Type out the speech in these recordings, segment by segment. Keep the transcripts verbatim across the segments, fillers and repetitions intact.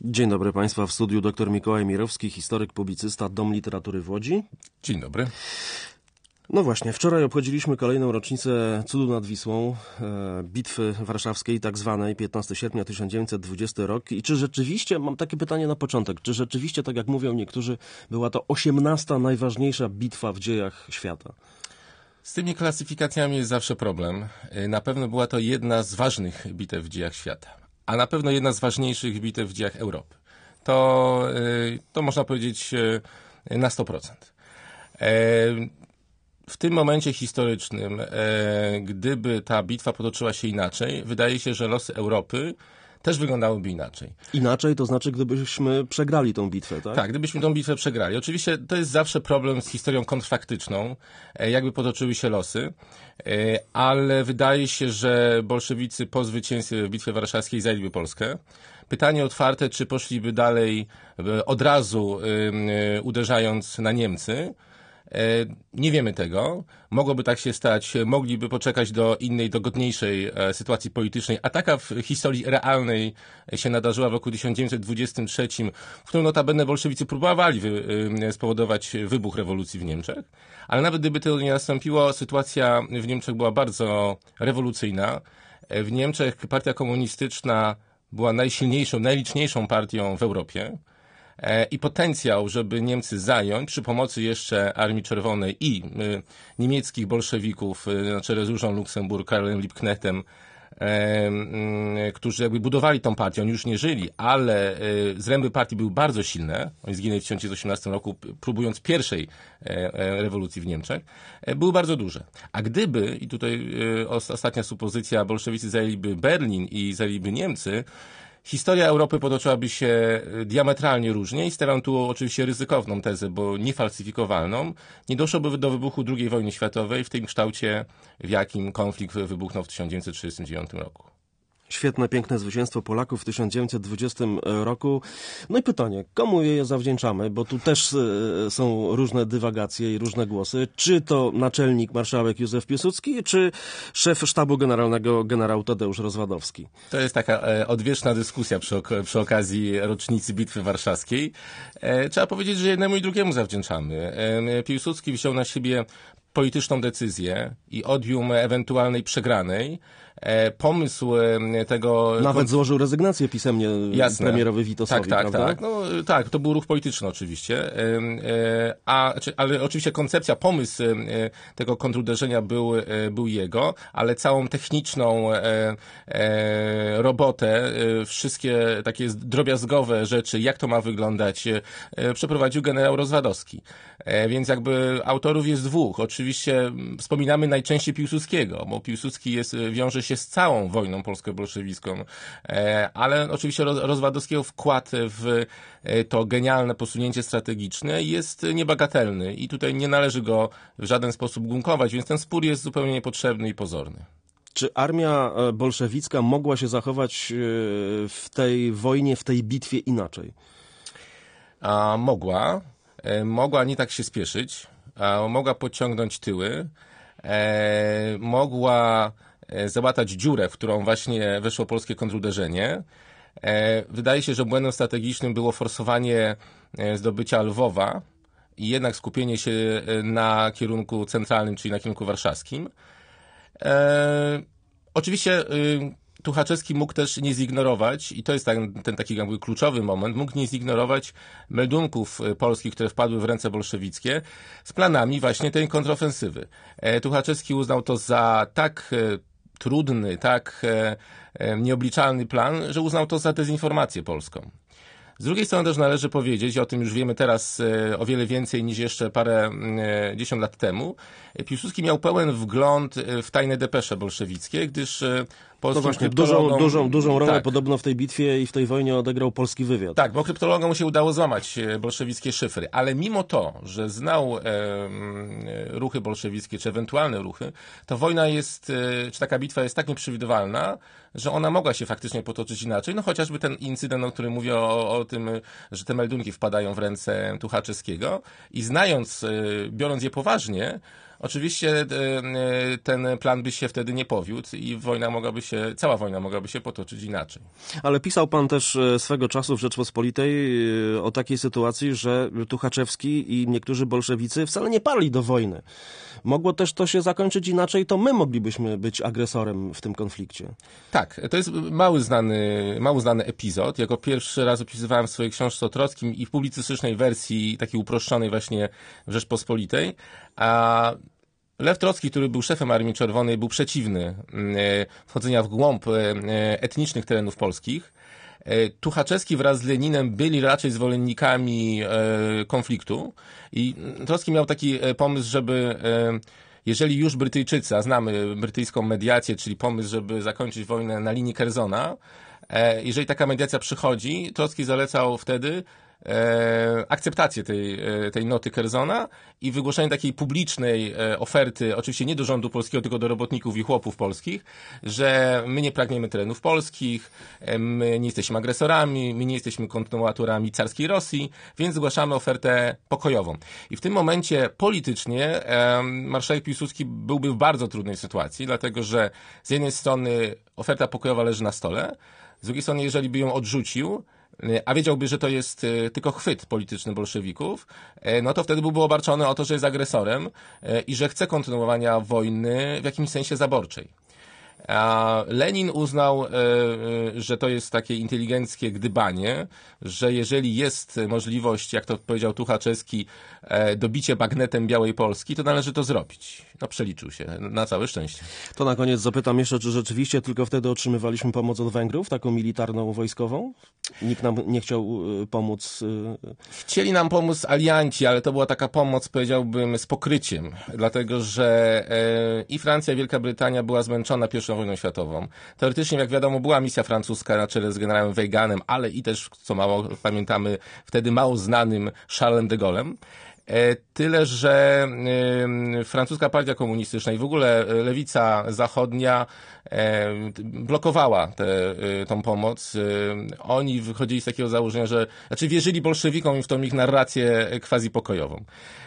Dzień dobry Państwa, w studiu dr Mikołaj Mirowski, historyk, publicysta, Dom Literatury w Łodzi. Dzień dobry. No właśnie, wczoraj obchodziliśmy kolejną rocznicę Cudu nad Wisłą, e, Bitwy Warszawskiej, tak zwanej, piętnastego sierpnia tysiąc dziewięćset dwudziestego rok. I czy rzeczywiście, mam takie pytanie na początek, czy rzeczywiście, tak jak mówią niektórzy, była to osiemnasta najważniejsza bitwa w dziejach świata? Z tymi klasyfikacjami jest zawsze problem. Na pewno była to jedna z ważnych bitew w dziejach świata, a na pewno jedna z ważniejszych bitew w dziejach Europy. To, to można powiedzieć na sto procent. W tym momencie historycznym, gdyby ta bitwa potoczyła się inaczej, wydaje się, że losy Europy też wyglądałyby inaczej. Inaczej, to znaczy gdybyśmy przegrali tą bitwę, tak? Tak, gdybyśmy tą bitwę przegrali. Oczywiście to jest zawsze problem z historią kontrfaktyczną, jakby potoczyły się losy, ale wydaje się, że bolszewicy po zwycięstwie w Bitwie Warszawskiej zajęliby Polskę. Pytanie otwarte, czy poszliby dalej od razu uderzając na Niemcy. Nie wiemy tego. Mogłoby tak się stać. Mogliby poczekać do innej, dogodniejszej sytuacji politycznej. A taka w historii realnej się nadarzyła w roku tysiąc dziewięćset dwudziestym trzecim, w którym notabene bolszewicy próbowali wy, spowodować wybuch rewolucji w Niemczech. Ale nawet gdyby to nie nastąpiło, sytuacja w Niemczech była bardzo rewolucyjna. W Niemczech partia komunistyczna była najsilniejszą, najliczniejszą partią w Europie. I potencjał, żeby Niemcy zająć przy pomocy jeszcze Armii Czerwonej i y, niemieckich bolszewików y, na czele z Różą Luksemburg, Karlem Liebknechtem, y, y, którzy jakby budowali tą partię. Oni już nie żyli, ale y, zręby partii były bardzo silne. Oni zginęli w tysiąc dziewięćset osiemnastym roku, próbując pierwszej y, y, rewolucji w Niemczech. Y, były bardzo duże. A gdyby, i tutaj y, ostatnia supozycja, bolszewicy zajęliby Berlin i zajęliby Niemcy, historia Europy potoczyłaby się diametralnie różnie i stawiam tu oczywiście ryzykowną tezę, bo niefalsyfikowalną. Nie doszłoby do wybuchu drugiej wojny światowej w tym kształcie, w jakim konflikt wybuchnął w tysiąc dziewięćset trzydziestym dziewiątym roku. Świetne, piękne zwycięstwo Polaków w tysiąc dziewięćset dwudziestym roku. No i pytanie, komu je zawdzięczamy? Bo tu też y, są różne dywagacje i różne głosy. Czy to naczelnik marszałek Józef Piłsudski, czy szef sztabu generalnego generał Tadeusz Rozwadowski? To jest taka e, odwieczna dyskusja przy, ok- przy okazji rocznicy Bitwy Warszawskiej. E, trzeba powiedzieć, że jednemu i drugiemu zawdzięczamy. E, Piłsudski wziął na siebie polityczną decyzję i odium ewentualnej przegranej. E, pomysł e, tego... Nawet złożył rezygnację pisemnie Jasne. premierowi Witosowi, tak, tak, prawda? Tak, no, tak, to był ruch polityczny oczywiście, e, e, a, ale oczywiście koncepcja, pomysł e, tego kontruderzenia był, e, był jego, ale całą techniczną e, e, robotę, e, wszystkie takie drobiazgowe rzeczy, jak to ma wyglądać, e, przeprowadził generał Rozwadowski. E, więc jakby autorów jest dwóch. Oczywiście wspominamy najczęściej Piłsudskiego, bo Piłsudski jest, wiąże się z całą wojną polsko-bolszewicką, ale oczywiście Rozwadowskiego wkład w to genialne posunięcie strategiczne jest niebagatelny i tutaj nie należy go w żaden sposób gumkować, więc ten spór jest zupełnie niepotrzebny i pozorny. Czy armia bolszewicka mogła się zachować w tej wojnie, w tej bitwie inaczej? A, mogła. Mogła nie tak się spieszyć. A, mogła podciągnąć tyły. E, mogła załatać dziurę, w którą właśnie weszło polskie kontruderzenie. Wydaje się, że błędem strategicznym było forsowanie zdobycia Lwowa i jednak skupienie się na kierunku centralnym, czyli na kierunku warszawskim. Oczywiście Tuchaczewski mógł też nie zignorować, i to jest ten, ten taki jakby kluczowy moment, mógł nie zignorować meldunków polskich, które wpadły w ręce bolszewickie z planami właśnie tej kontrofensywy. Tuchaczewski uznał to za tak trudny, tak e, e, nieobliczalny plan, że uznał to za dezinformację polską. Z drugiej strony też należy powiedzieć, i o tym już wiemy teraz e, o wiele więcej niż jeszcze parę e, dziesiąt lat temu, Piłsudski miał pełen wgląd w tajne depesze bolszewickie, gdyż e, polskim no właśnie, dużą, dużą, dużą rolę tak. podobno w tej bitwie i w tej wojnie odegrał polski wywiad. Tak, bo kryptologom się udało złamać bolszewickie szyfry, ale mimo to, że znał e, ruchy bolszewickie, czy ewentualne ruchy, to wojna jest, e, czy taka bitwa jest tak nieprzewidywalna, że ona mogła się faktycznie potoczyć inaczej. No chociażby ten incydent, o którym mówię, o, o tym, że te meldunki wpadają w ręce Tuchaczewskiego i znając, e, biorąc je poważnie, oczywiście ten plan by się wtedy nie powiódł i wojna mogłaby się, cała wojna mogłaby się potoczyć inaczej. Ale pisał pan też swego czasu w Rzeczpospolitej o takiej sytuacji, że Tuchaczewski i niektórzy bolszewicy wcale nie parli do wojny. Mogło też to się zakończyć inaczej, to my moglibyśmy być agresorem w tym konflikcie. Tak, to jest mały znany, mało znany epizod. Ja go pierwszy raz opisywałem w swojej książce o Trockim i w publicystycznej wersji, takiej uproszczonej właśnie w Rzeczpospolitej. A Lew Trocki, który był szefem Armii Czerwonej, był przeciwny wchodzenia w głąb etnicznych terenów polskich. Tuchaczewski wraz z Leninem byli raczej zwolennikami konfliktu i Trocki miał taki pomysł, żeby jeżeli już Brytyjczycy, a znamy brytyjską mediację, czyli pomysł, żeby zakończyć wojnę na linii Curzona, jeżeli taka mediacja przychodzi, Trocki zalecał wtedy E, akceptację tej, tej noty Curzona i wygłoszenie takiej publicznej e, oferty, oczywiście nie do rządu polskiego, tylko do robotników i chłopów polskich, że my nie pragniemy terenów polskich, e, my nie jesteśmy agresorami, my nie jesteśmy kontynuatorami carskiej Rosji, więc zgłaszamy ofertę pokojową. I w tym momencie politycznie e, marszałek Piłsudski byłby w bardzo trudnej sytuacji, dlatego że z jednej strony oferta pokojowa leży na stole, z drugiej strony jeżeli by ją odrzucił, a wiedziałby, że to jest tylko chwyt polityczny bolszewików, no to wtedy byłby obarczony o to, że jest agresorem i że chce kontynuowania wojny w jakimś sensie zaborczej. A Lenin uznał, że to jest takie inteligenckie gdybanie, że jeżeli jest możliwość, jak to powiedział Tuchaczewski, dobicie bagnetem Białej Polski, to należy to zrobić. No przeliczył się, na całe szczęście. To na koniec zapytam jeszcze, czy rzeczywiście tylko wtedy otrzymywaliśmy pomoc od Węgrów, taką militarną, wojskową? Nikt nam nie chciał pomóc? Chcieli nam pomóc alianci, ale to była taka pomoc, powiedziałbym, z pokryciem, dlatego że i Francja, i Wielka Brytania była zmęczona pierwszą wojną światową. Teoretycznie, jak wiadomo, była misja francuska na czele z generałem Weygandem, ale i też, co mało pamiętamy, wtedy mało znanym Charlesem de Gaulle'em. Tyle, że francuska partia komunistyczna i w ogóle lewica zachodnia blokowała tę tą pomoc. Oni wychodzili z takiego założenia, że znaczy wierzyli bolszewikom i w tą ich narrację quasi-pokojową.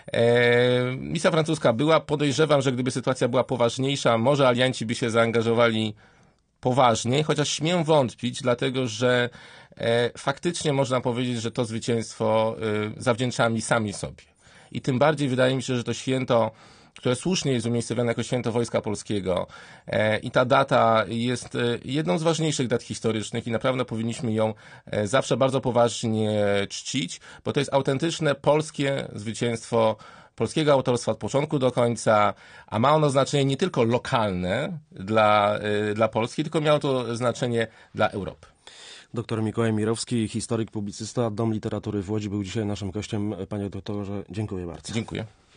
Misja francuska była, podejrzewam, że gdyby sytuacja była poważniejsza, może alianci by się zaangażowali poważniej, chociaż śmiem wątpić, dlatego że faktycznie można powiedzieć, że to zwycięstwo zawdzięczamy sami sobie. I tym bardziej wydaje mi się, że to święto, które słusznie jest umiejscowione jako święto Wojska Polskiego e, i ta data jest e, jedną z ważniejszych dat historycznych i naprawdę powinniśmy ją e, zawsze bardzo poważnie czcić, bo to jest autentyczne polskie zwycięstwo polskiego autorstwa od początku do końca, a ma ono znaczenie nie tylko lokalne dla, e, dla Polski, tylko miało to znaczenie dla Europy. Doktor Mikołaj Mirowski, historyk, publicysta, Dom Literatury w Łodzi, był dzisiaj naszym gościem. Panie doktorze, dziękuję bardzo. Dziękuję.